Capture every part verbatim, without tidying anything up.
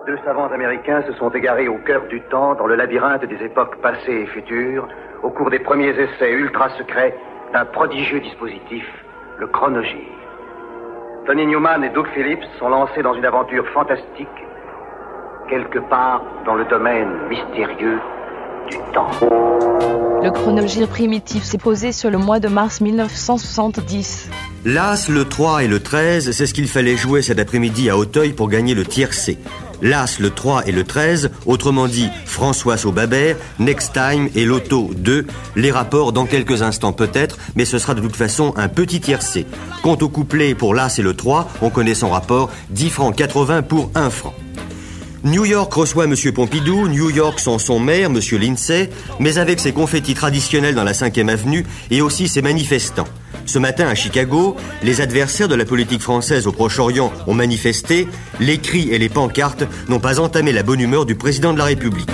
Deux savants américains se sont égarés au cœur du temps, dans le labyrinthe des époques passées et futures, au cours des premiers essais ultra secrets d'un prodigieux dispositif, le chronogir. Tony Newman et Doug Phillips sont lancés dans une aventure fantastique, quelque part dans le domaine mystérieux du temps. Le chronogir primitif s'est posé sur le mois de mars mille neuf cent soixante-dix. L'As, le trois et le treize, c'est ce qu'il fallait jouer cet après-midi à Auteuil pour gagner le tiercé. L'As, le trois et le treize, autrement dit François Saubabert, Next Time et Loto deux, les rapports dans quelques instants peut-être, mais ce sera de toute façon un petit tiercé. Quant au couplet pour l'As et le trois, on connaît son rapport, dix francs quatre-vingts pour un franc. New York reçoit M. Pompidou, New York sans son maire, M. Lindsay, mais avec ses confettis traditionnels dans la cinquième avenue et aussi ses manifestants. Ce matin à Chicago, les adversaires de la politique française au Proche-Orient ont manifesté. Les cris et les pancartes n'ont pas entamé la bonne humeur du président de la République.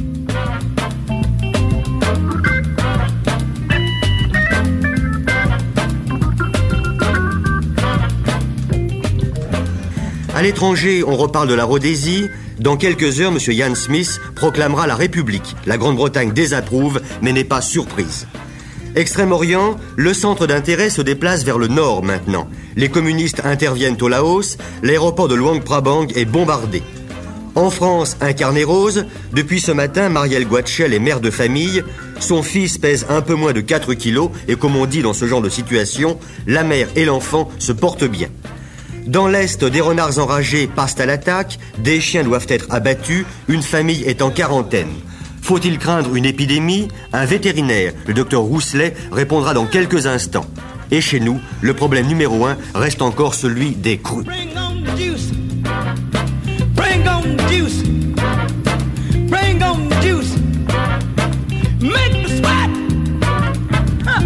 À l'étranger, on reparle de la Rhodésie. Dans quelques heures, M. Ian Smith proclamera la République. La Grande-Bretagne désapprouve, mais n'est pas surprise. Extrême-Orient, le centre d'intérêt se déplace vers le nord maintenant. Les communistes interviennent au Laos, l'aéroport de Luang Prabang est bombardé. En France, un carnet rose. Depuis ce matin, Marielle Guatchel est mère de famille. Son fils pèse un peu moins de quatre kilos et comme on dit dans ce genre de situation, la mère et l'enfant se portent bien. Dans l'Est, des renards enragés passent à l'attaque, des chiens doivent être abattus, une famille est en quarantaine. Faut-il craindre une épidémie ? Un vétérinaire, le docteur Rousselet, répondra dans quelques instants. Et chez nous, le problème numéro un reste encore celui des crues. Bring on the juice. Bring on the juice. Bring on the juice. Make me sweat. Huh.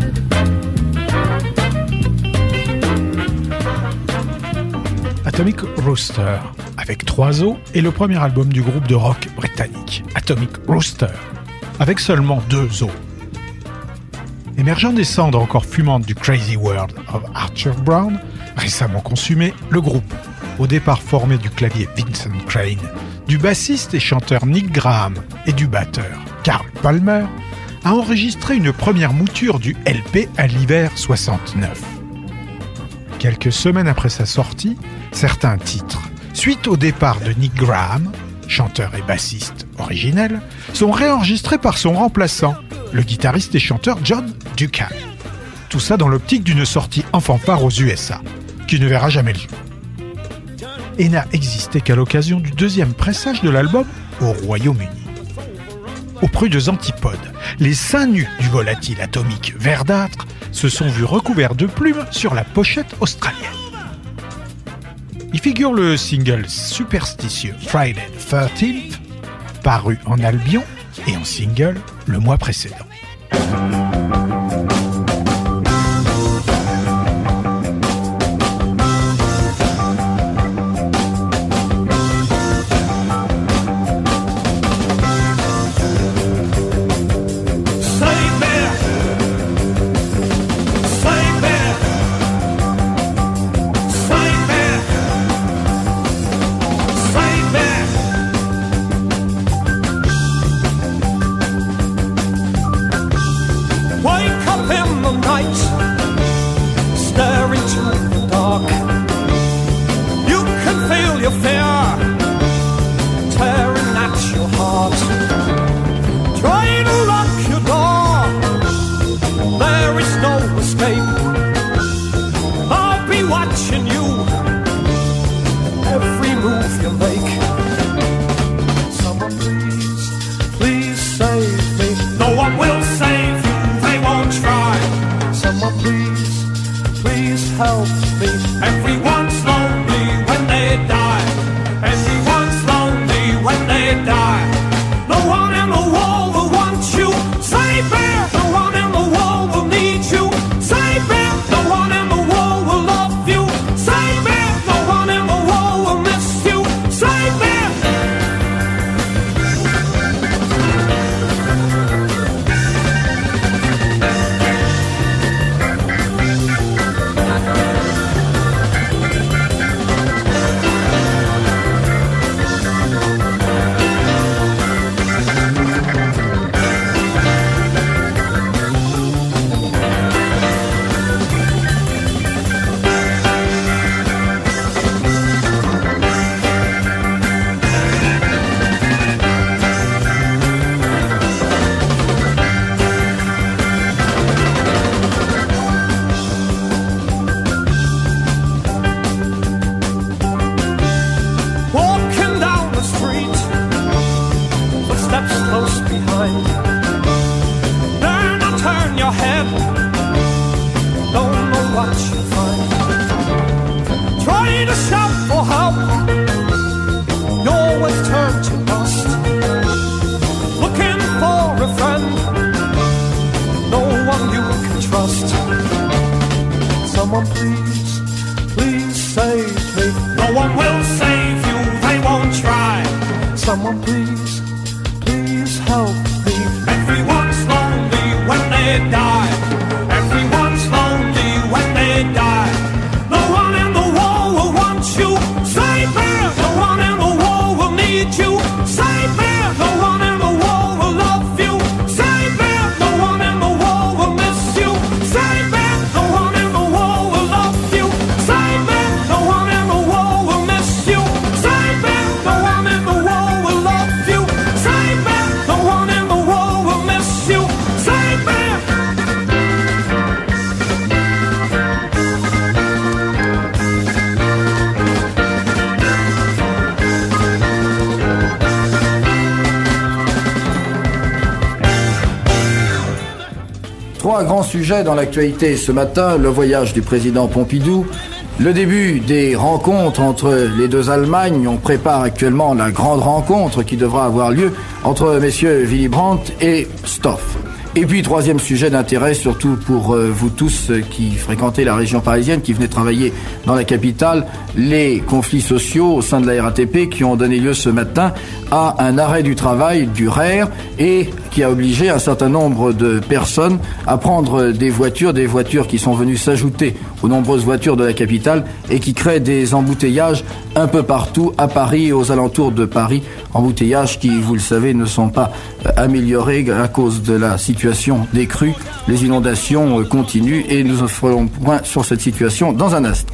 Atomic Rooster, avec trois os, est le premier album du groupe de rock britannique, Atomic Rooster, avec seulement deux os. Émergeant des cendres encore fumantes du Crazy World of Arthur Brown, récemment consumé, le groupe, au départ formé du clavier Vincent Crane, du bassiste et chanteur Nick Graham et du batteur Carl Palmer, a enregistré une première mouture du L P à l'hiver soixante-neuf. Quelques semaines après sa sortie, certains titres, suite au départ de Nick Graham, chanteur et bassiste originel, sont réenregistrés par son remplaçant, le guitariste et chanteur John Ducan. Tout ça dans l'optique d'une sortie en fanfare aux U S A, qui ne verra jamais le jour. Et n'a existé qu'à l'occasion du deuxième pressage de l'album au Royaume-Uni. Aux prudes antipodes, les seins nus du volatile atomique verdâtre se sont vus recouverts de plumes sur la pochette australienne. Y figure le single superstitieux Friday the thirteenth, paru en Albion et en single le mois précédent. always turn to dust, looking for a friend, no one you can trust. Someone please, please save me. No one will save you, they won't try. Someone please, please help me. Everyone's lonely when they die. Everyone's lonely when they die. No one in the world will want you. Save me. No one in the world will need you. Save me. No one in the world will love you. Save me. No one in the world will miss you. Save me. No one in the world will love you. Save me. No one in the world will miss you. Save me. No one in the world will love you. Save me. No one in the world will miss you. Save me. Trois grands sujets dans l'actualité ce matin, le voyage du président Pompidou, le début des rencontres entre les deux Allemagnes. On prépare actuellement la grande rencontre qui devra avoir lieu entre messieurs Willy Brandt et Stoph. Et puis, troisième sujet d'intérêt, surtout pour euh, vous tous euh, qui fréquentez la région parisienne, qui venez travailler dans la capitale, les conflits sociaux au sein de la R A T P qui ont donné lieu ce matin à un arrêt du travail du R E R et qui a obligé un certain nombre de personnes à prendre des voitures, des voitures qui sont venues s'ajouter aux nombreuses voitures de la capitale et qui créent des embouteillages un peu partout à Paris et aux alentours de Paris. Embouteillages qui, vous le savez, ne sont pas améliorés à cause de la situation des crues. Les inondations continuent et nous ferons point sur cette situation dans un instant.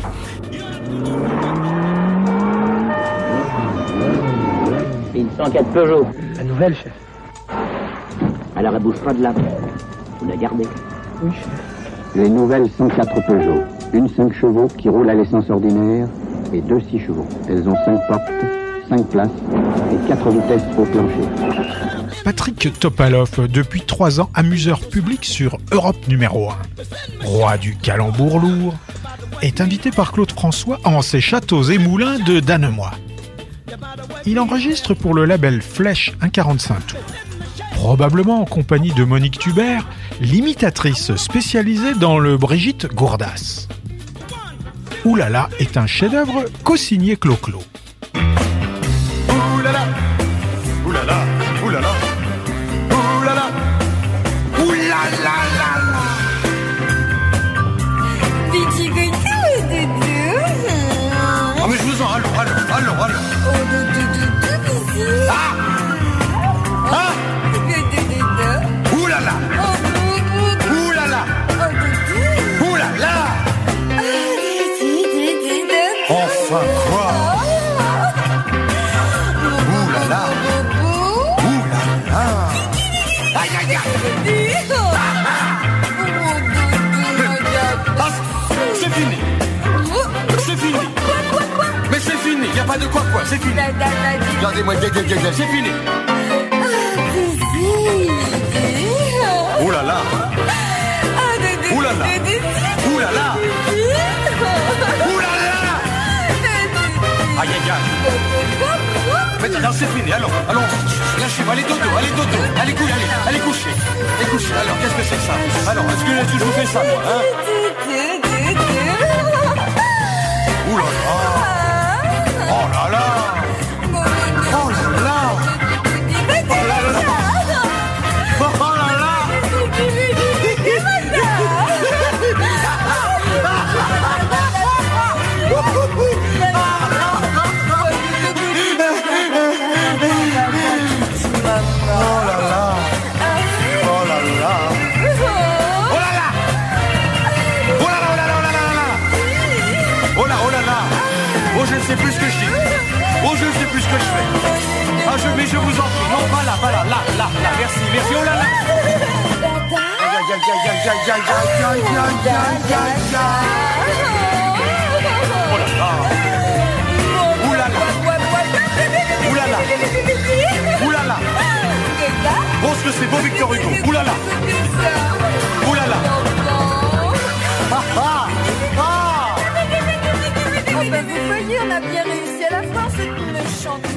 Une cent quatre Peugeot. La nouvelle, chef. Alors elle bouge pas de là. Vous la gardez? Oui, chef. Les nouvelles cent quatre Peugeot. Une cinq chevaux qui roule à l'essence ordinaire et deux six chevaux. Elles ont cinq portes, cinq places et quatre vitesses au plancher. Patrick Topalov, depuis trois ans amuseur public sur Europe numéro un. Roi du calembour lourd, est invité par Claude François en ses châteaux et moulins de Danemois. Il enregistre pour le label Flèche un quarante-cinq tours. Probablement en compagnie de Monique Tubert, l'imitatrice spécialisée dans le Brigitte Gourdas. Oulala est un chef-d'œuvre co-signé Clo-Clo. Oulala, oulala, oulala, oulala, oulala. Petit goût, doudou. Ah mais je vous en, allons, allons, allons, allons. Oh, doudou, doudou, ici. Ah Ah Doudou. Oulala. Oh, doudou. Oulala. Oh, doudou. Oulala. Ah, doudou, doudou. Enfin quoi? Oulala. Oulala. Aïe aïe aïe. Ah, c'est fini. C'est fini. Mais c'est fini, y a pas de quoi quoi, c'est fini. Regardez-moi, c'est fini. Ouh là là. Ouh là là. Ouh là là. Ouh là là. Aïe aïe aïe. Mais non, c'est fini, allons, allons, lâchez-moi, allez dodo, allez dodo, allez coucher, allez, allez coucher, allez coucher. Alors, qu'est-ce que c'est que ça? Alors, est-ce que, est-ce que je vous fais ça, moi, hein? Ouh là là. Oh là là. Oh là là. Oh là là. Oh là là. Je ne sais plus ce que je dis. Oh, je ne sais plus ce que je fais. Ah, je, mais je vous en prie. Non, pas là, pas là, là, là, là. Merci, merci. Oh là là. Aïe, aïe, aïe, aïe, aïe, aïe, aïe, aïe, aïe, aïe, aïe, aïe. Oh là là. Ouh là là. Ouh là là. Ouh là là. Bon, ce que c'est beau Victor Hugo. Ouh là là. Ouh là là. Ah, ah, ah. Oh ben vous voyez, on a bien réussi à la fin cette méchante molle.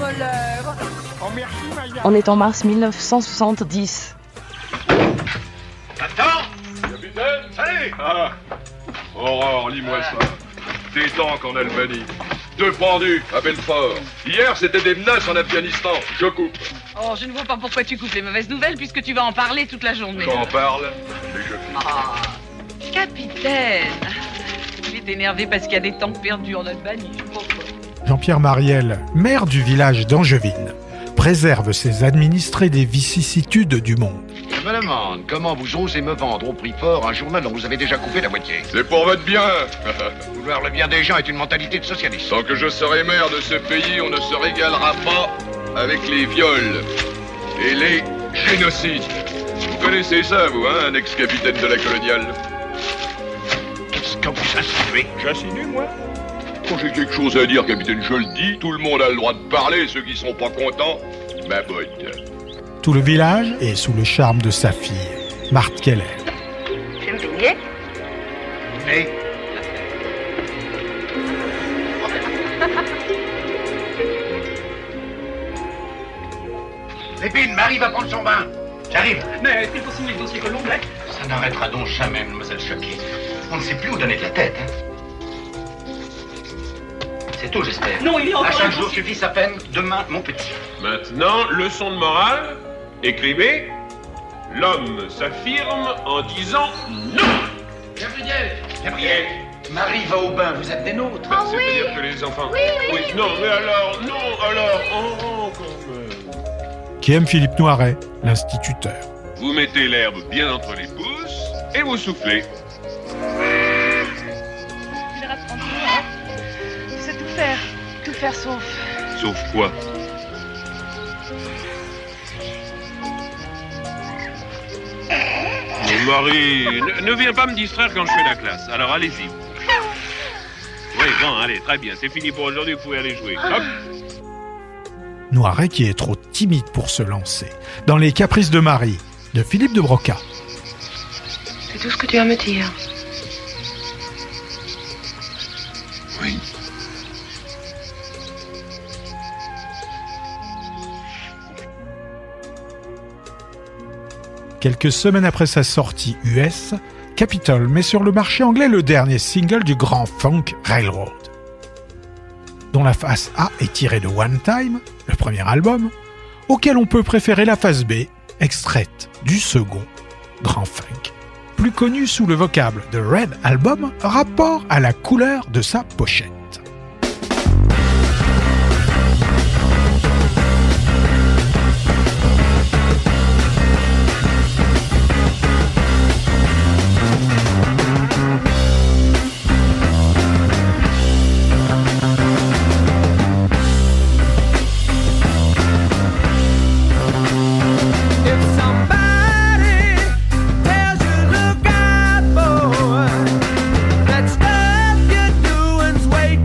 voleur. Oh, merci, Maya. On est en mars mille neuf cent soixante-dix. Attends, capitaine, salut. Ah, Aurore, lis-moi ça. Des tanks en Albanie. Deux pendus à Belfort. Hier, c'était des menaces en Afghanistan. Je coupe. Oh, je ne vois pas pourquoi tu coupes les mauvaises nouvelles puisque tu vas en parler toute la journée. J'en parle et je finis. Ah, capitaine. Il est énervé parce qu'il y a des tanks perdus en Albanie. Je comprends. Jean-Pierre Mariel, maire du village d'Angevine, préserve ses administrés des vicissitudes du monde. Je me demande comment vous osez me vendre au prix fort un journal dont vous avez déjà coupé la moitié. C'est pour votre bien. Vouloir le bien des gens est une mentalité de socialiste. Tant que je serai maire de ce pays, on ne se régalera pas avec les viols et les génocides. Vous connaissez ça, vous, hein, un ex-capitaine de la coloniale? Qu'est-ce que vous insinuez? J'insinue, moi? Quand j'ai quelque chose à dire, capitaine, je le dis. Tout le monde a le droit de parler, ceux qui sont pas contents, ma botte. Tout le village est sous le charme de sa fille, Marthe Keller. Tu veux me baigner? Mais... Lépine, Marie va prendre son bain. J'arrive. Mais est-ce qu'il faut signer le dossier Colomb-Black? Ça n'arrêtera donc jamais, mademoiselle Chucky. On ne sait plus où donner de la tête, hein. C'est tout, j'espère. Non, il y a encore À chaque un jour dossier. suffit sa peine. Demain, mon petit. Maintenant, leçon de morale. Écrivez. L'homme s'affirme en disant non. Gabriel Gabriel Marie va au bain, vous êtes des nôtres. Ben, c'est-à-dire que les enfants... Oui, oui, oui, Non, mais alors, non, alors, oh, oh, quand même. Qui aime Philippe Noiret, l'instituteur. Vous mettez l'herbe bien entre les pouces et vous soufflez. Tu verras tranquille, hein. Tu sais tout faire. Tout faire sauf... Sauf quoi? Mon mari, ne, ne viens pas me distraire quand je fais la classe. Alors allez-y. Oui, bon, allez, très bien. C'est fini pour aujourd'hui, vous pouvez aller jouer. Hop. Noiret qui est trop timide pour se lancer. Dans Les Caprices de Marie, de Philippe de Broca. C'est tout ce que tu as à me dire. Oui. Quelques semaines après sa sortie U S, Capitol met sur le marché anglais le dernier single du Grand Funk Railroad, dont la face A est tirée de One Time, le premier album, auquel on peut préférer la face B, extraite du second Grand Funk, plus connu sous le vocable de Red Album, rapport à la couleur de sa pochette. That stuff you're doing's way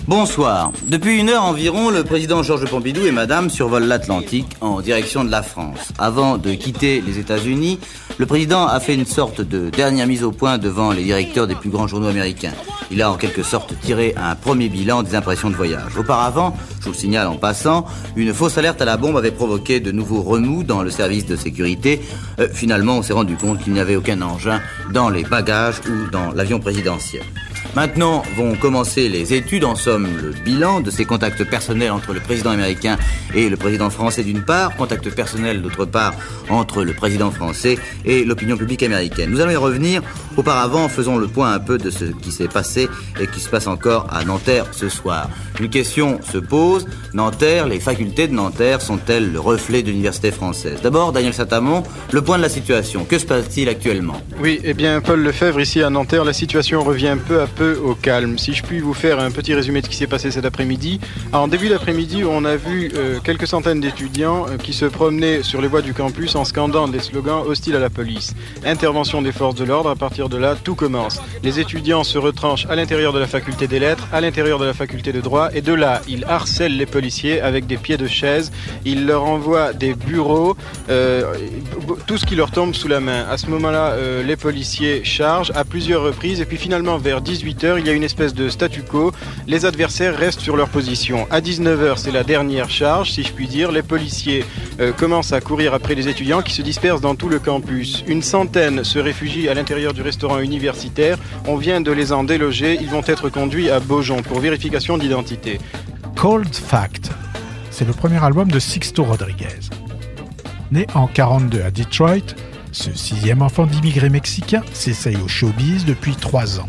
Bonsoir. Depuis une heure environ, le président Georges Pompidou et madame survolent l'Atlantique en direction de la France. Avant de quitter les États-Unis, le président a fait une sorte de dernière mise au point devant les directeurs des plus grands journaux américains. Il a en quelque sorte tiré un premier bilan des impressions de voyage. Auparavant, je vous le signale en passant, une fausse alerte à la bombe avait provoqué de nouveaux remous dans le service de sécurité. Euh, finalement, on s'est rendu compte qu'il n'y avait aucun engin dans les bagages ou dans l'avion présidentiel. Maintenant vont commencer les études, en somme le bilan de ces contacts personnels entre le président américain et le président français d'une part, contacts personnels d'autre part entre le président français et l'opinion publique américaine. Nous allons y revenir. Auparavant, faisons le point un peu de ce qui s'est passé et qui se passe encore à Nanterre ce soir. Une question se pose. Nanterre, les facultés de Nanterre sont-elles le reflet de l'université française? D'abord, Daniel Saint-Amand, le point de la situation. Que se passe-t-il actuellement? Oui, eh bien, Paul Lefebvre, ici à Nanterre, la situation revient peu à peu au calme. Si je puis vous faire un petit résumé de ce qui s'est passé cet après-midi. En début d'après-midi, on a vu euh, quelques centaines d'étudiants euh, qui se promenaient sur les voies du campus en scandant des slogans hostiles à la police. Intervention des forces de l'ordre, à partir de là, tout commence. Les étudiants se retranchent à l'intérieur de la faculté des lettres, à l'intérieur de la faculté de droit, et de là, ils harcèlent les policiers avec des pieds de chaise. Ils leur envoient des bureaux, euh, tout ce qui leur tombe sous la main. À ce moment-là, euh, les policiers chargent à plusieurs reprises, et puis finalement, vers dix-huit heures, il y a une espèce de statu quo. Les adversaires restent sur leur position. À dix-neuf heures, c'est la dernière charge, si je puis dire. Les policiers euh, commencent à courir après les étudiants qui se dispersent dans tout le campus. Une centaine se réfugient à l'intérieur du restaurant universitaire. On vient de les en déloger. Ils vont être conduits à Beaujon pour vérification d'identité. Cold Fact, c'est le premier album de Sixto Rodriguez. Né en quarante-deux à Detroit, ce sixième enfant d'immigrés mexicains s'essaye au showbiz depuis trois ans.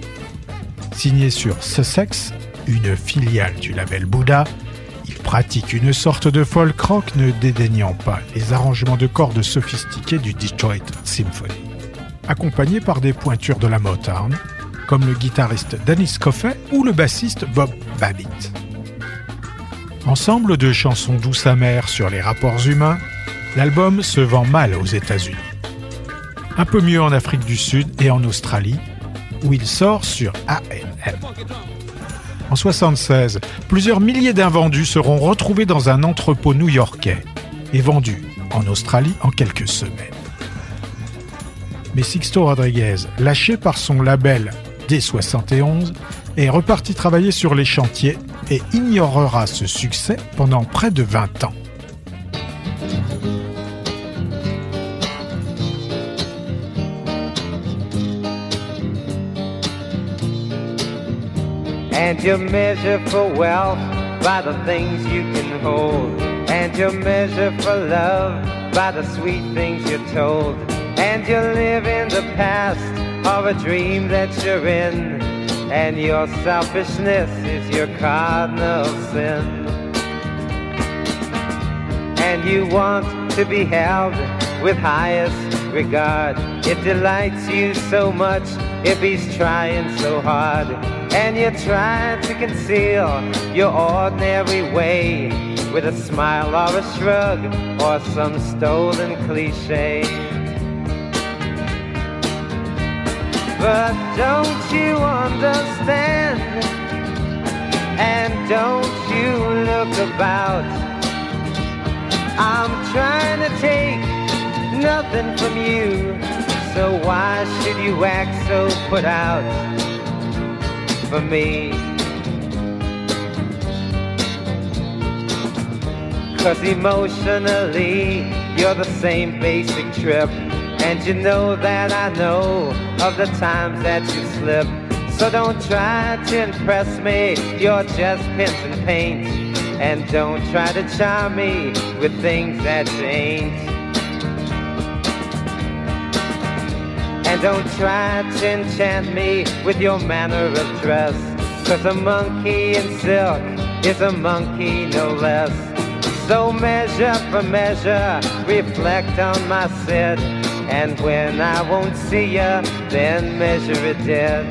Signé sur Sussex, une filiale du label Buddha, il pratique une sorte de folk rock ne dédaignant pas les arrangements de cordes sophistiqués du Detroit Symphony. Accompagné par des pointures de la Motown, comme le guitariste Dennis Coffey ou le bassiste Bob Babbitt. Ensemble de chansons douces amères sur les rapports humains, l'album se vend mal aux États-Unis. Un peu mieux en Afrique du Sud et en Australie, où il sort sur A M M. En soixante-seize, plusieurs milliers d'invendus seront retrouvés dans un entrepôt new-yorkais et vendus en Australie en quelques semaines. Mais Sixto Rodriguez, lâché par son label dès soixante et onze, est reparti travailler sur les chantiers et ignorera ce succès pendant près de vingt ans. And you measure for wealth by the things you can hold. And you measure for love by the sweet things you're told. And you live in the past of a dream that you're in. And your selfishness is your cardinal sin. And you want to be held with highest regard. It delights you so much if he's trying so hard. And you're trying to conceal your ordinary way with a smile or a shrug or some stolen cliche. But don't you understand? And don't you look about? I'm trying to take nothing from you, so why should you act so put out for me? 'Cause emotionally you're the same basic trip. And you know that I know of the times that you slip. So don't try to impress me, you're just pins and paint. And don't try to charm me with things that you ain't. And don't try to enchant me with your manner of dress. 'Cause a monkey in silk is a monkey no less. So measure for measure, reflect on my sit. And when I won't see ya, then measure it dead.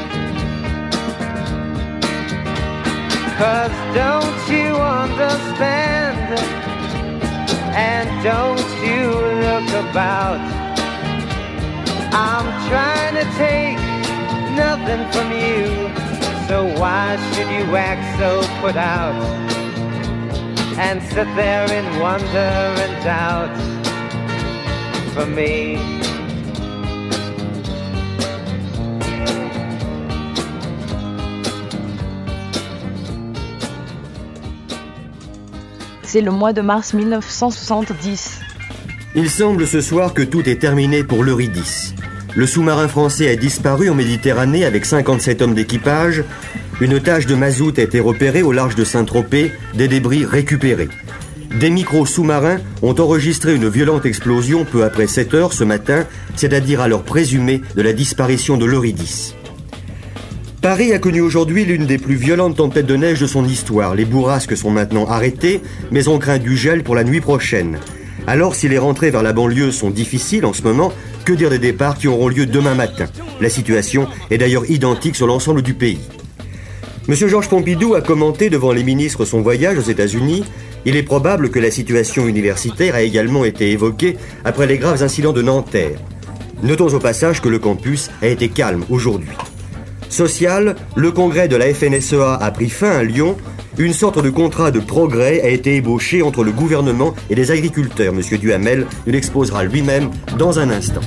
'Cause don't you understand? And don't you look about? I'm trying to take nothing from you, So why should you act so put out and sit there in wonder and doubt for me? C'est le mois de mars mille neuf cent soixante-dix. Il semble ce soir que tout est terminé pour l'Eurydice. Le sous-marin français a disparu en Méditerranée avec cinquante-sept hommes d'équipage. Une tache de mazout a été repérée au large de Saint-Tropez, des débris récupérés. Des micros sous-marins ont enregistré une violente explosion peu après sept heures ce matin, c'est-à-dire à l'heure présumée de la disparition de l'Eurydice. Paris a connu aujourd'hui l'une des plus violentes tempêtes de neige de son histoire. Les bourrasques sont maintenant arrêtées, mais on craint du gel pour la nuit prochaine. Alors, si les rentrées vers la banlieue sont difficiles en ce moment, que dire des départs qui auront lieu demain matin? La situation est d'ailleurs identique sur l'ensemble du pays. Monsieur Georges Pompidou a commenté devant les ministres son voyage aux États-Unis. Il est probable que la situation universitaire a également été évoquée après les graves incidents de Nanterre. Notons au passage que le campus a été calme aujourd'hui. Social, le congrès de la F N S E A a pris fin à Lyon. Une sorte de contrat de progrès a été ébauché entre le gouvernement et les agriculteurs. Monsieur Duhamel nous l'exposera lui-même dans un instant.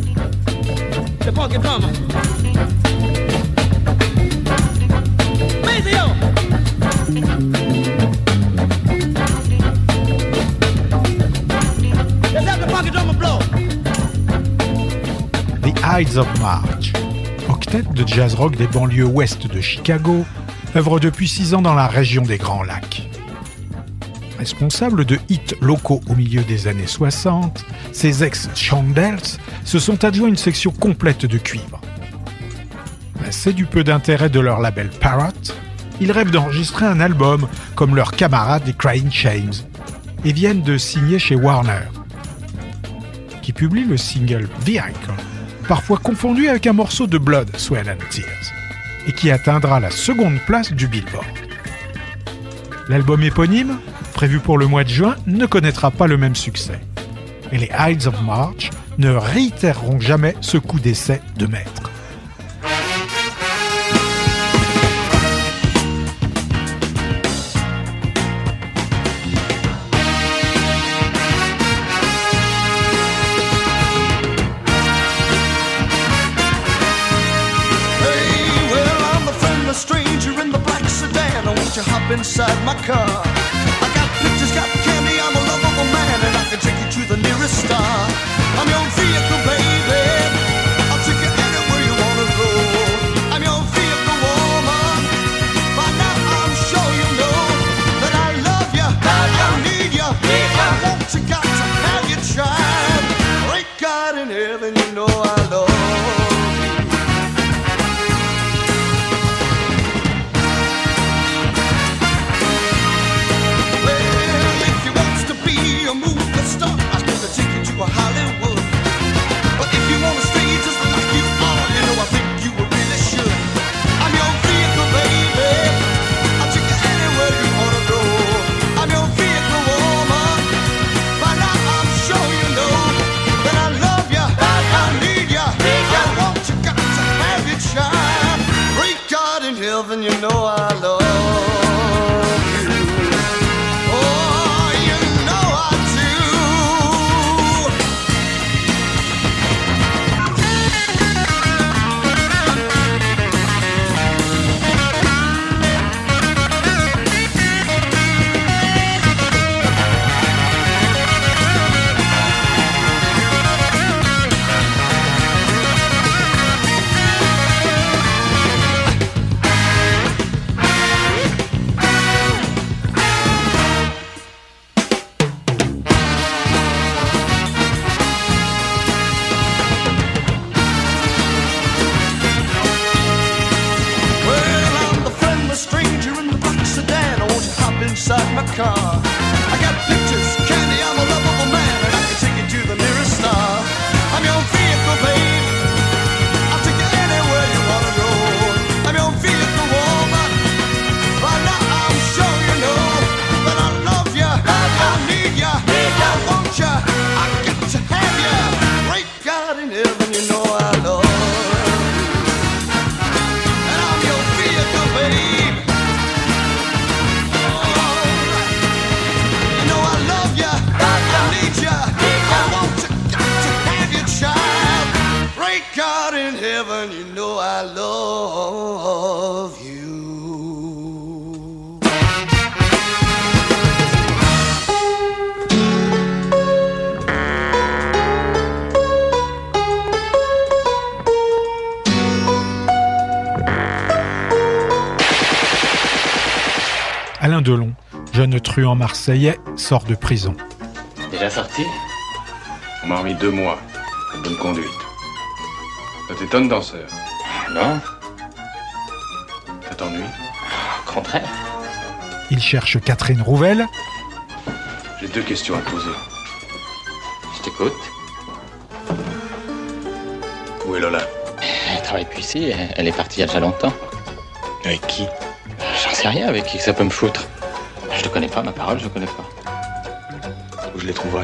The Ides of March, octet de jazz rock des banlieues ouest de Chicago, œuvre depuis six ans dans la région des Grands Lacs. Responsables de hits locaux au milieu des années soixante, ces ex-Chandels se sont adjoints une section complète de cuivre. Lassés du peu d'intérêt de leur label Parrot, ils rêvent d'enregistrer un album comme leurs camarades des Crying Shames et viennent de signer chez Warner, qui publie le single Vehicle, parfois confondu avec un morceau de Blood, Sweat and Tears, et qui atteindra la seconde place du Billboard. L'album éponyme, prévu pour le mois de juin, ne connaîtra pas le même succès. Et les Ides of March ne réitéreront jamais ce coup d'essai de maître. Inside my car, I got pictures, got candy, I'm a lovable man, and I can take you to the nearest star. I'm your vehicle, baby, I'll take you anywhere you wanna go. I'm your vehicle, woman, by now I'm sure you know that I love you, I need you, I want you, got to have you tried. Great God in heaven, you know I love you. Hollywood. But if you wanna stay just like you are, you know I think you really should. I'm your vehicle, baby, I'll take you anywhere you wanna go. I'm your vehicle, woman, by now I'm sure you know that I love you, I need you, I want you, got to have you child. Great God in heaven, you know I love you. Oh, you know I do. Inside my car, I got pictures, candy, I'm a lovable man, and I can take you to the nearest star. I'm your vehicle, babe, I'll take you anywhere you wanna go. I'm your vehicle, woman, by now I'm sure you know that I love you, I need you, I want you, I got to have you. Great God in heaven, you know I love you. And I'm your vehicle, babe. Alain Delon, jeune truand marseillais, sort de prison. Déjà sorti? On m'a remis deux mois. Bonne conduite. Ça t'étonne, danseur? Non. Ça t'ennuie? Au contraire. Il cherche Catherine Rouvel. J'ai deux questions à te poser. Je t'écoute. Où est Lola? Elle travaille plus ici, elle est partie il y a déjà longtemps. Avec qui? J'en sais rien avec qui ça peut me foutre. Je te connais pas, ma parole, je connais pas. Où je les trouverai?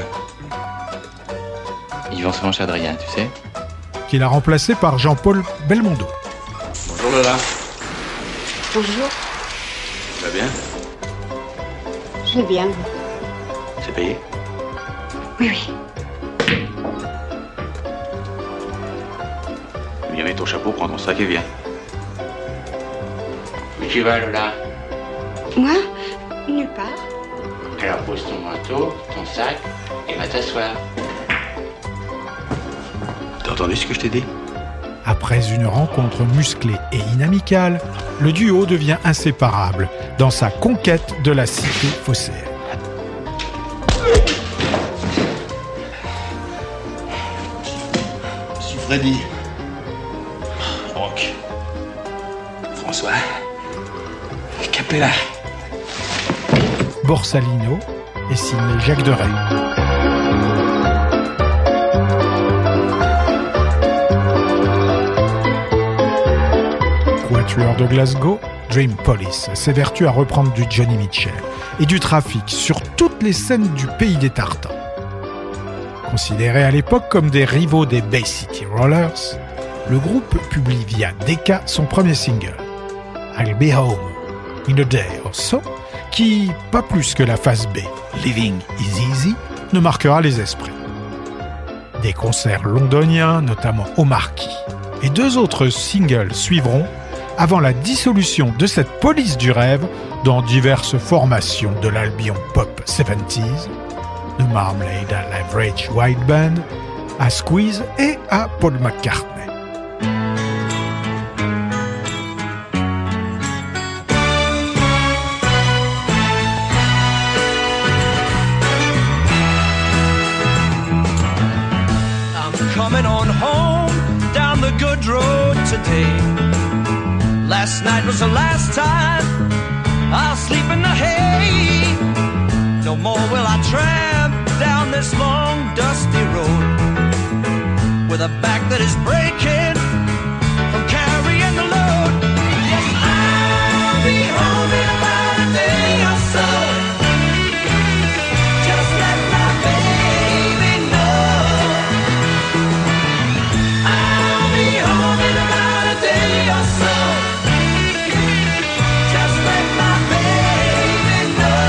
Ils vont selon chez Adrien, tu sais. Qu'il a remplacé par Jean-Paul Belmondo. Bonjour Lola. Bonjour. Tu vas bien? Je vais bien. C'est payé? Oui, oui. Viens mettre ton chapeau, prends ton sac et viens. Où tu vas, Lola? Moi? Nulle part. Alors pose ton manteau, ton sac, et va t'asseoir. T'as entendu ce que je t'ai dit? Après une rencontre musclée et inamicale, le duo devient inséparable dans sa conquête de la cité phocéenne. Je suis Freddy. Rock. François. Capella. Borsalino est signé Jacques Deray. Quatuor de Glasgow, Dream Police s'évertue à reprendre du Johnny Mitchell et du trafic sur toutes les scènes du pays des Tartans. Considérés à l'époque comme des rivaux des Bay City Rollers, le groupe publie via Decca son premier single, I'll Be Home in a Day or So, qui, pas plus que la phase B, Living is Easy, ne marquera les esprits. Des concerts londoniens, notamment au Marquis, et deux autres singles suivront avant la dissolution de cette police du rêve dans diverses formations de l'Albion Pop soixante-dix, de Marmalade à l'Average White Band, à Squeeze et à Paul McCartney. Coming on home down the good road today. Last night was the last time I'll sleep in the hay. No more will I tramp down this long dusty road with a back that is breaking from carrying the load. Yes, I'll be home in about a day or so. Just let my baby know. I'll be home in about a day or so. Just let my baby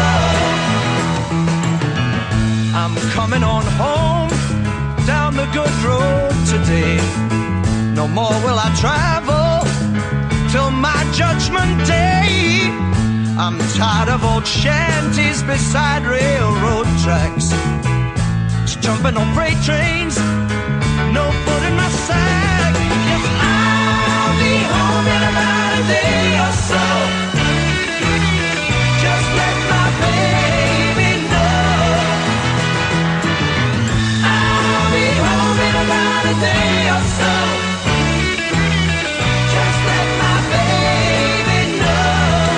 know. I'm coming on home down the good road today. No more will I travel till my judgment day. I'm tired of old shanties beside railroad tracks, jumping on freight trains, no food in my sack. Yes, I'll be home in about a day or so. Just let my baby know. I'll be home in about a day or so. Just let my baby know.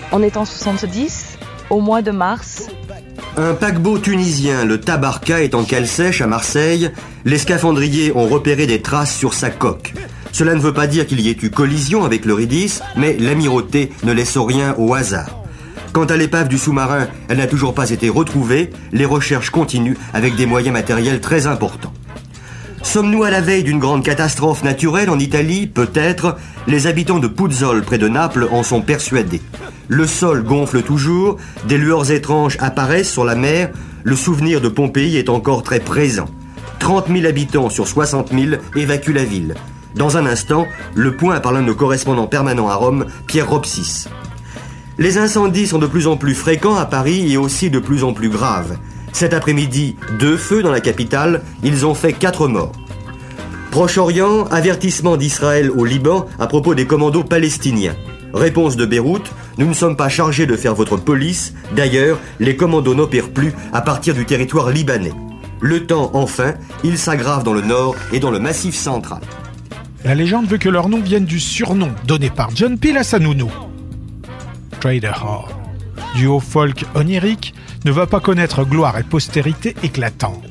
On est en soixante-dix, au mois de mars. Un paquebot tunisien, le Tabarka, est en cale sèche à Marseille. Les scaphandriers ont repéré des traces sur sa coque. Cela ne veut pas dire qu'il y ait eu collision avec l'Eurydice, mais l'amirauté ne laisse rien au hasard. Quant à l'épave du sous-marin, elle n'a toujours pas été retrouvée. Les recherches continuent avec des moyens matériels très importants. Sommes-nous à la veille d'une grande catastrophe naturelle en Italie? Peut-être. Les habitants de Puzzol, près de Naples, en sont persuadés. Le sol gonfle toujours, des lueurs étranges apparaissent sur la mer, le souvenir de Pompéi est encore très présent. trente mille habitants sur soixante mille évacuent la ville. Dans un instant, le point par l'un de nos correspondants permanents à Rome, Pierre Ropsis. Les incendies sont de plus en plus fréquents à Paris et aussi de plus en plus graves. Cet après-midi, deux feux dans la capitale, ils ont fait quatre morts. Proche-Orient, avertissement d'Israël au Liban à propos des commandos palestiniens. Réponse de Beyrouth, nous ne sommes pas chargés de faire votre police. D'ailleurs, les commandos n'opèrent plus à partir du territoire libanais. Le temps, enfin, il s'aggrave dans le nord et dans le massif central. La légende veut que leur nom vienne du surnom donné par John Peel à sa nounou. Trader Horn, duo folk onirique, ne va pas connaître gloire et postérité éclatante.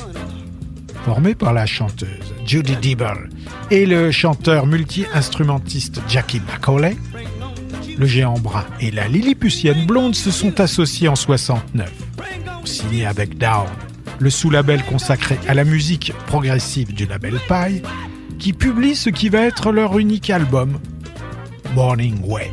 Formé par la chanteuse Judy Deeble et le chanteur multi-instrumentiste Jackie Macaulay, le géant brun et la lilliputienne blonde se sont associés en soixante-neuf. Signé avec Down, le sous-label consacré à la musique progressive du label Pye, qui publie ce qui va être leur unique album, Morning Way.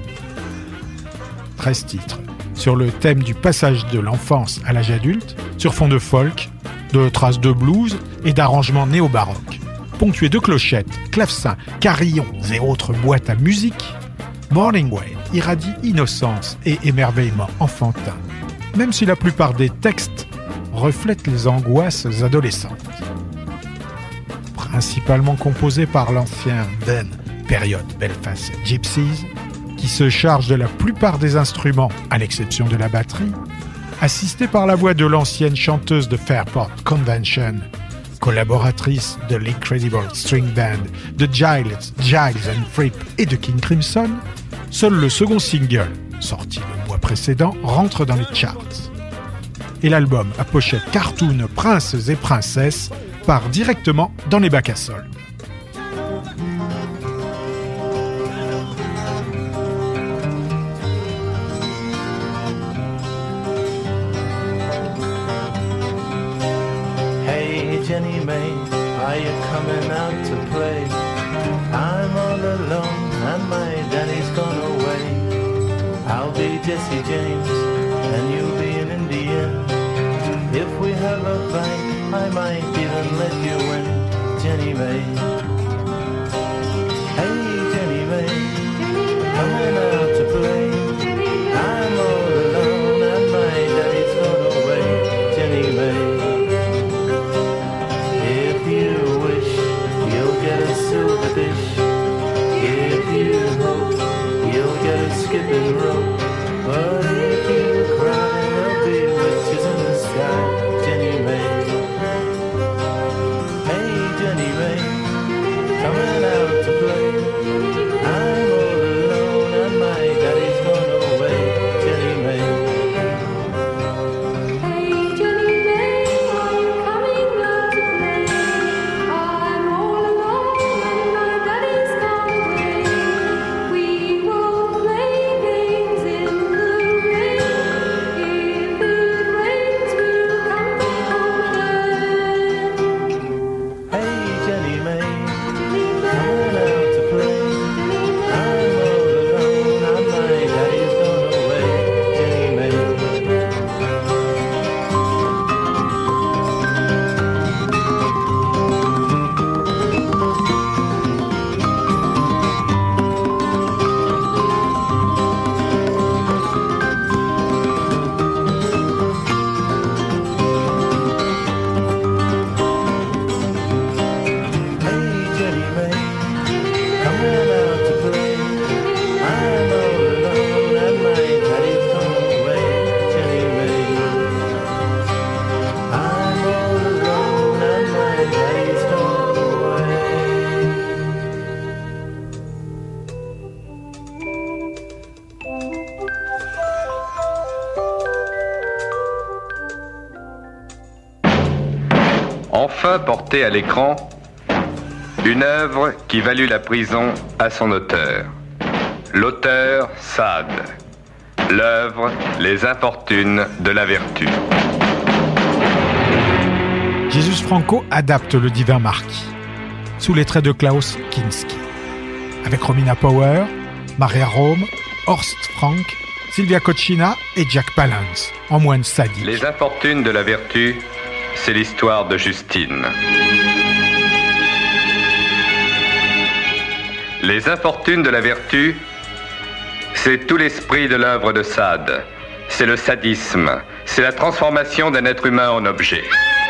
treize titres, sur le thème du passage de l'enfance à l'âge adulte, sur fond de folk, de traces de blues et d'arrangements néo-baroques. Ponctués de clochettes, clavecins, carillons et autres boîtes à musique, Morning Way irradie innocence et émerveillement enfantin, même si la plupart des textes reflètent les angoisses adolescentes. Principalement composé par l'ancien band période Belfast Gypsies, qui se charge de la plupart des instruments, à l'exception de la batterie, assisté par la voix de l'ancienne chanteuse de Fairport Convention, collaboratrice de l'Incredible String Band, de Giles, Giles and Fripp et de King Crimson, seul le second single, sorti le mois précédent, rentre dans les charts. Et l'album à pochette cartoon Princes et Princesses part directement dans les bacs à soldes. Jenny May, are you coming out to play? I'm all alone and my daddy's gone away. I'll be Jesse James and you'll be an Indian. If we have a fight, I might even let you win, Jenny May. Hey Jenny May, coming out to play. I'm all alone and my daddy's gone away, Jenny May. Silver dish. If you hope, you'll get a skipping rope. But if you cry, there'll be witches in the sky, Jenny May. Hey, Jenny May, coming out to play. I'm all alone and my enfin porté à l'écran une œuvre qui valut la prison à son auteur. L'auteur, Sade. L'œuvre, Les infortunes de la vertu. Jesus Franco adapte le divin marquis, sous les traits de Klaus Kinski, avec Romina Power, Maria Rome, Horst Frank, Sylvia Kotchina et Jack Palance, en moine sadique. Les infortunes de la vertu, c'est l'histoire de Justine. Les infortunes de la vertu, c'est tout l'esprit de l'œuvre de Sade. C'est le sadisme, c'est la transformation d'un être humain en objet.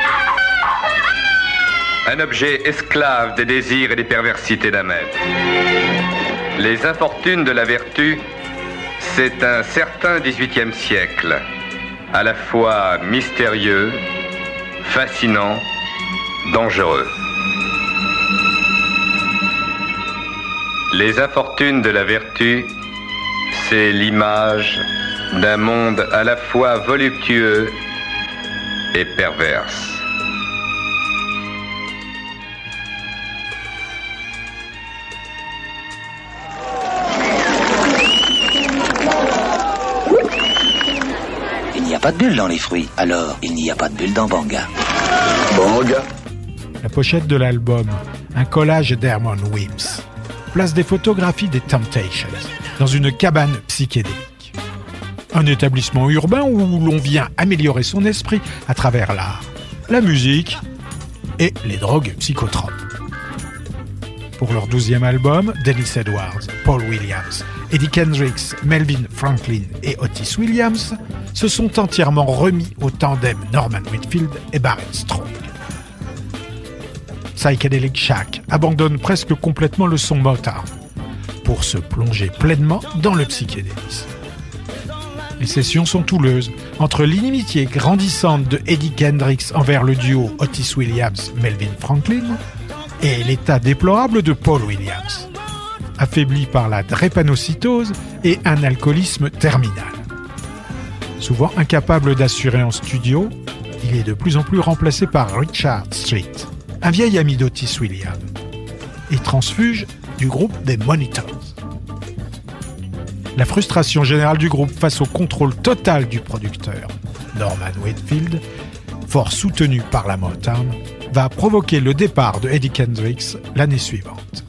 Un objet esclave des désirs et des perversités d'un maître. Les infortunes de la vertu, c'est un certain dix-huitième siècle, à la fois mystérieux, fascinant, dangereux. Les infortunes de la vertu, c'est l'image d'un monde à la fois voluptueux et perverse. Il n'y a pas de bulles dans les fruits, alors il n'y a pas de bulles dans Banga. Banga. La pochette de l'album, un collage d'Herman Wims, place des photographies des Temptations dans une cabane psychédélique. Un établissement urbain où l'on vient améliorer son esprit à travers l'art, la musique et les drogues psychotropes. Pour leur douzième album, Dennis Edwards, Paul Williams, Eddie Kendricks, Melvin Franklin et Otis Williams se sont entièrement remis au tandem Norman Whitfield et Barrett Strong. Psychedelic Shack abandonne presque complètement le son Motown pour se plonger pleinement dans le psychédélisme. Les sessions sont houleuses entre l'inimitié grandissante de Eddie Kendricks envers le duo Otis Williams-Melvin Franklin et l'état déplorable de Paul Williams, affaibli par la drépanocytose et un alcoolisme terminal. Souvent incapable d'assurer en studio, il est de plus en plus remplacé par Richard Street, un vieil ami d'Otis Williams, et transfuge du groupe des Monitors. La frustration générale du groupe face au contrôle total du producteur, Norman Whitfield, fort soutenu par la Motown, va provoquer le départ de Eddie Kendricks l'année suivante.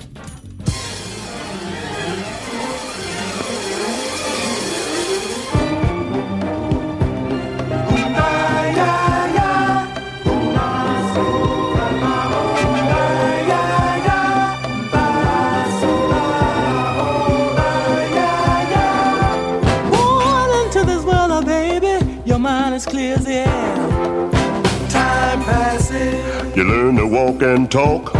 You learn to walk and talk.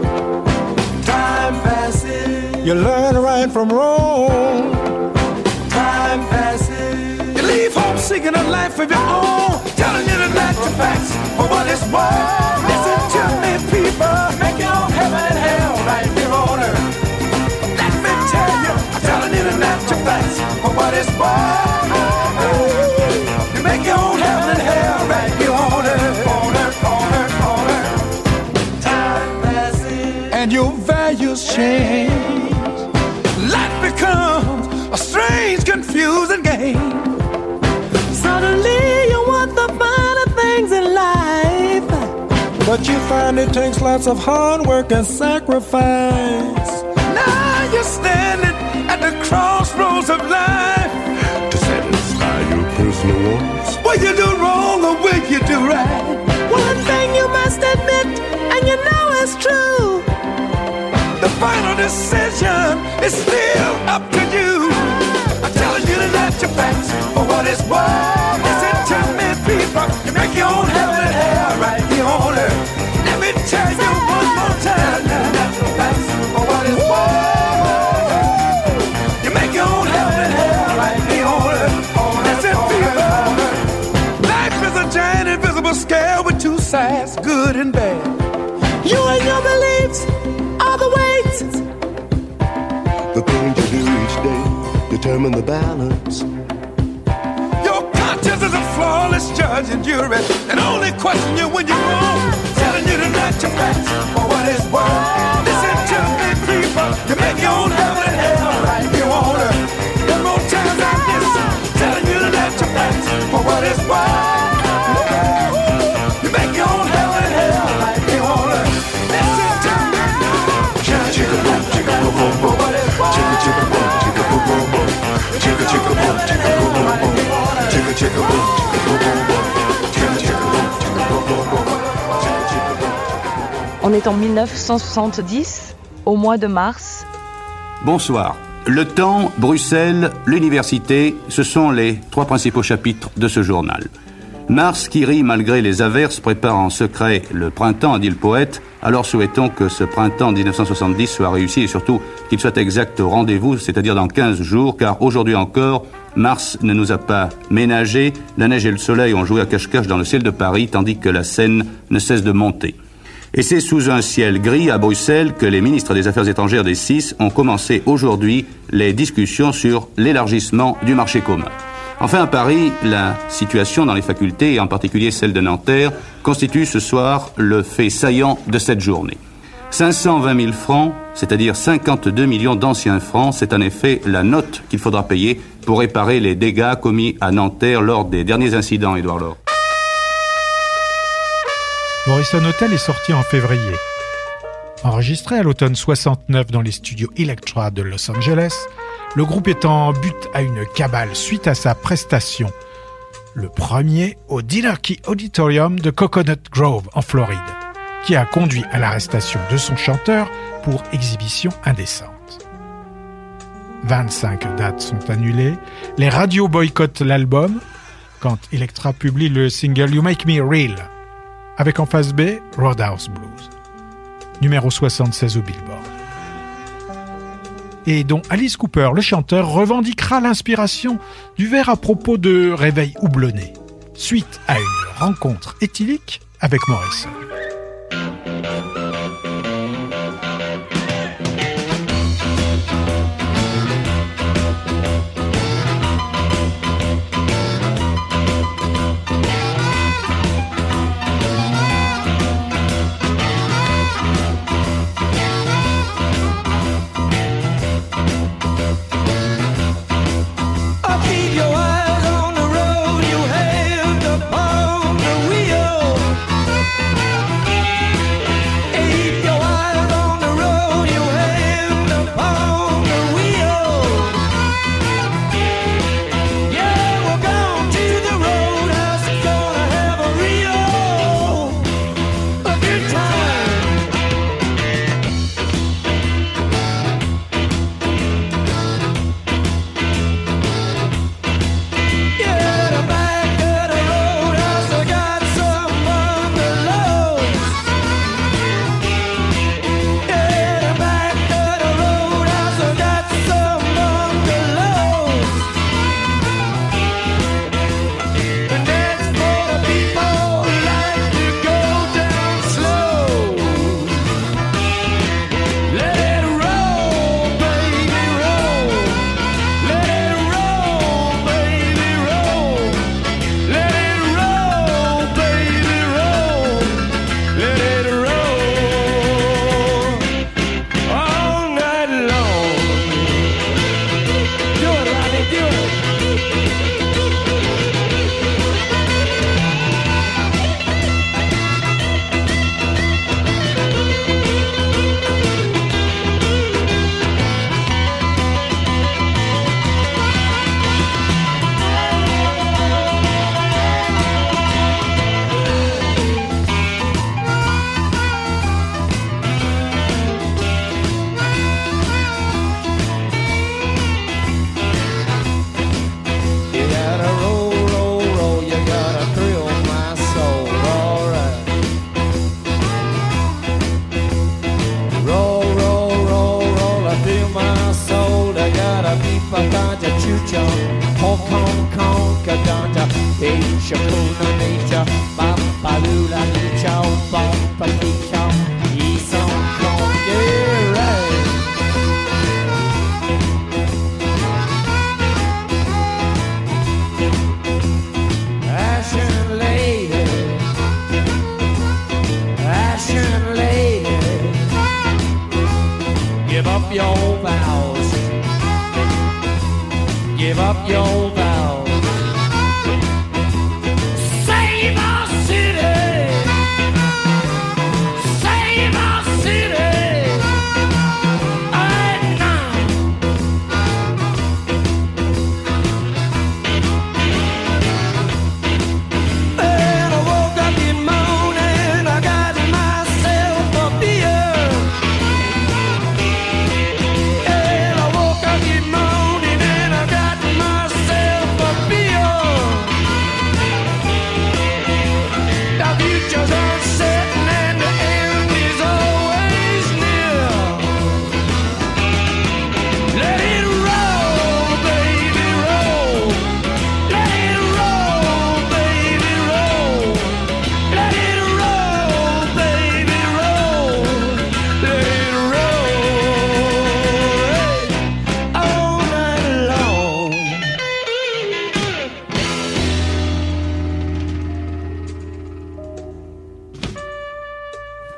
Time passes. You learn right from wrong. Time passes. You leave home seeking a life of your own, telling you the natural facts for what it's worth. Listen to me, people. Make your own heaven and hell right here on earth. Let me tell you, I'm telling you the natural facts for what it's worth. You make your own heaven and hell right here on earth, on earth, on earth, on earth. Time passes and your values change. Life becomes a strange, confusing game. Suddenly you want the finer things in life, But you find it takes lots of hard work and sacrifice. now you're standing at the crossroads of life. To satisfy your personal wants. Will you do wrong or will you do right? One thing you must admit, and you know it's true, the final decision is still up to you. I'm telling you the natural facts for what it's worth. Listen to me, people. You make your own heaven and hell right here on earth. Let me tell you one more time the natural facts for what it's worth. You make your own heaven and hell right here on earth. Listen, people. Life is a giant invisible scale with two sides, good and bad. You and your beliefs are the weights. The things you do each day determine the balance. Your conscience is a flawless judge and jury, and only question you when you're wrong. Telling telling you to let your facts for what it's worth. Listen to me, people. You make your own heaven and hell right here on earth. One more time like this, telling you to let your facts for what it's worth. You make your own heaven and hell right here on earth. Listen to me. Chicka chicka boom, chicka boom boom boom. Chicka chicka boom, chicka boom boom boom. Chicka chicka boom, chicka boom boom boom. Chicka chicka boom, chicka boom boom boom. Chicka chicka boom, chicka boom boom boom. On est en mille neuf cent soixante-dix, au mois de mars. Bonsoir. Le temps, Bruxelles, l'université, ce sont les trois principaux chapitres de ce journal. Mars, qui rit malgré les averses, prépare en secret le printemps, a dit le poète. Alors souhaitons que ce printemps dix-neuf cent soixante-dix soit réussi et surtout qu'il soit exact au rendez-vous, c'est-à-dire dans quinze jours, car aujourd'hui encore, Mars ne nous a pas ménagé. La neige et le soleil ont joué à cache-cache dans le ciel de Paris, tandis que la Seine ne cesse de monter. Et c'est sous un ciel gris à Bruxelles que les ministres des Affaires étrangères des six ont commencé aujourd'hui les discussions sur l'élargissement du marché commun. Enfin, à Paris, la situation dans les facultés, et en particulier celle de Nanterre, constitue ce soir le fait saillant de cette journée. cinq cent vingt mille francs, c'est-à-dire cinquante-deux millions d'anciens francs, c'est en effet la note qu'il faudra payer pour réparer les dégâts commis à Nanterre lors des derniers incidents, Édouard Laure. Morrison Hotel est sorti en février. Enregistré à l'automne soixante-neuf dans les studios Elektra de Los Angeles, le groupe est en butte à une cabale suite à sa prestation, le premier au Dinner Key Auditorium de Coconut Grove en Floride, qui a conduit à l'arrestation de son chanteur pour exhibition indécente. vingt-cinq dates sont annulées, les radios boycottent l'album quand Elektra publie le single You Make Me Real, avec en face B, Roadhouse Blues, numéro soixante-seize au Billboard. Et dont Alice Cooper, le chanteur, revendiquera l'inspiration du vers à propos de Réveil houblonné, suite à une rencontre éthylique avec Morrison.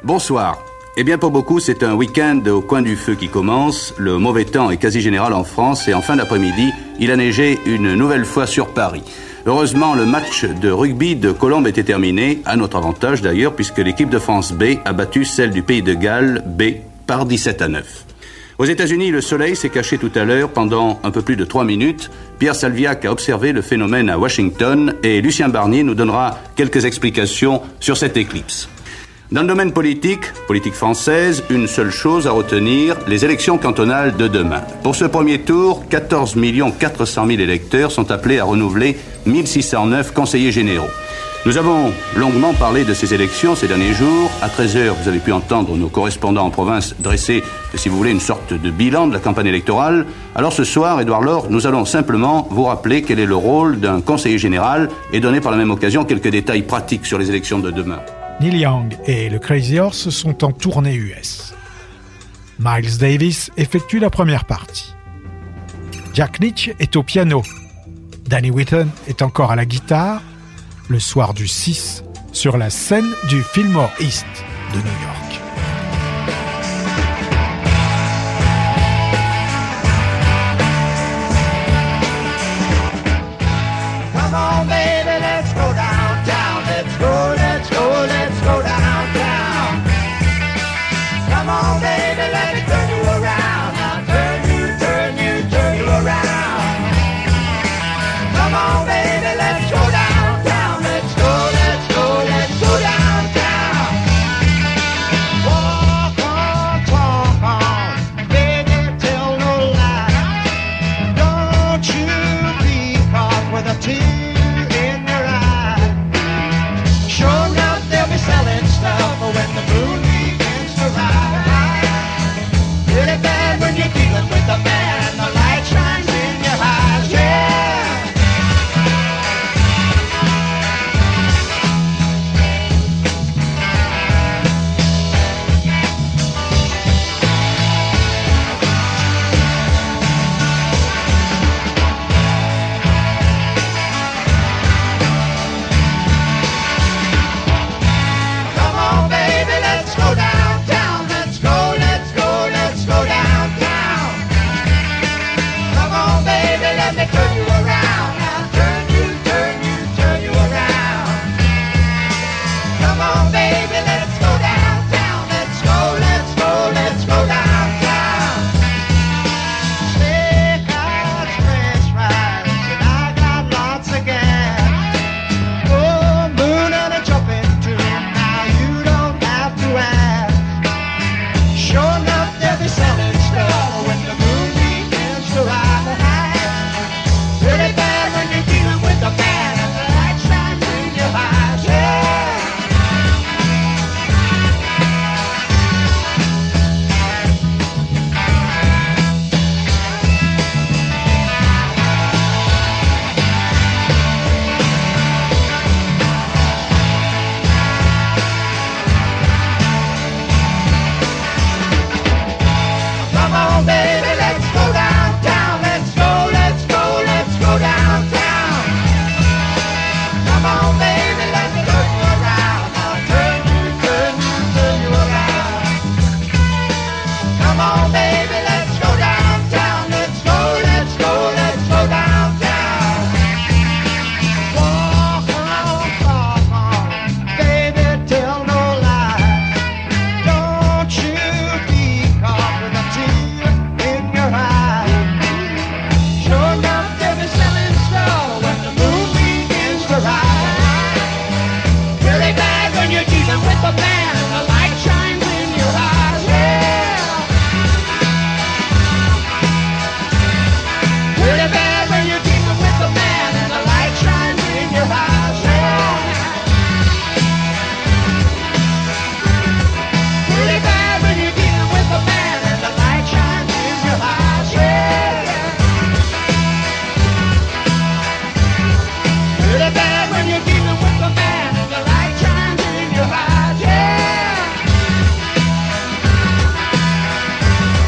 Bonsoir. Eh bien, pour beaucoup, c'est un week-end au coin du feu qui commence. Le mauvais temps est quasi général en France et en fin d'après-midi, il a neigé une nouvelle fois sur Paris. Heureusement, le match de rugby de Colombes était terminé, à notre avantage d'ailleurs, puisque l'équipe de France B a battu celle du Pays de Galles B par dix-sept à neuf. Aux États-Unis, le soleil s'est caché tout à l'heure pendant un peu plus de trois minutes. Pierre Salviac a observé le phénomène à Washington et Lucien Barnier nous donnera quelques explications sur cette éclipse. Dans le domaine politique, politique française, une seule chose à retenir, les élections cantonales de demain. Pour ce premier tour, quatorze millions quatre cent mille électeurs sont appelés à renouveler mille six cent neuf conseillers généraux. Nous avons longuement parlé de ces élections ces derniers jours. À treize heures, vous avez pu entendre nos correspondants en province dresser, si vous voulez, une sorte de bilan de la campagne électorale. Alors ce soir, Édouard Laure, nous allons simplement vous rappeler quel est le rôle d'un conseiller général et donner par la même occasion quelques détails pratiques sur les élections de demain. Neil Young et le Crazy Horse sont en tournée U S. Miles Davis effectue la première partie. Jack Leach est au piano. Danny Whitten est encore à la guitare. Le soir du six, sur la scène du Fillmore East de New York. Come on, baby, let's go downtown. Let's go, let's go, let's go downtown. Come on, baby, let me turn you around. Now turn you, turn you, turn you around. Come on, baby, let's go downtown. Let's go, let's go, let's go downtown. Walk on, talk on, baby, tell no lie. Don't you be caught with a tear. Sure enough, they'll be selling stuff when the moon begins to rise. Really bad when you're dealing with the man and the light shines in your eyes, yeah.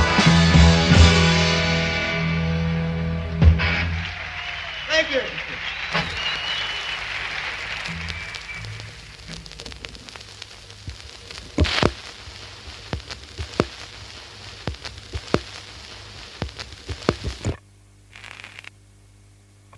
Thank you.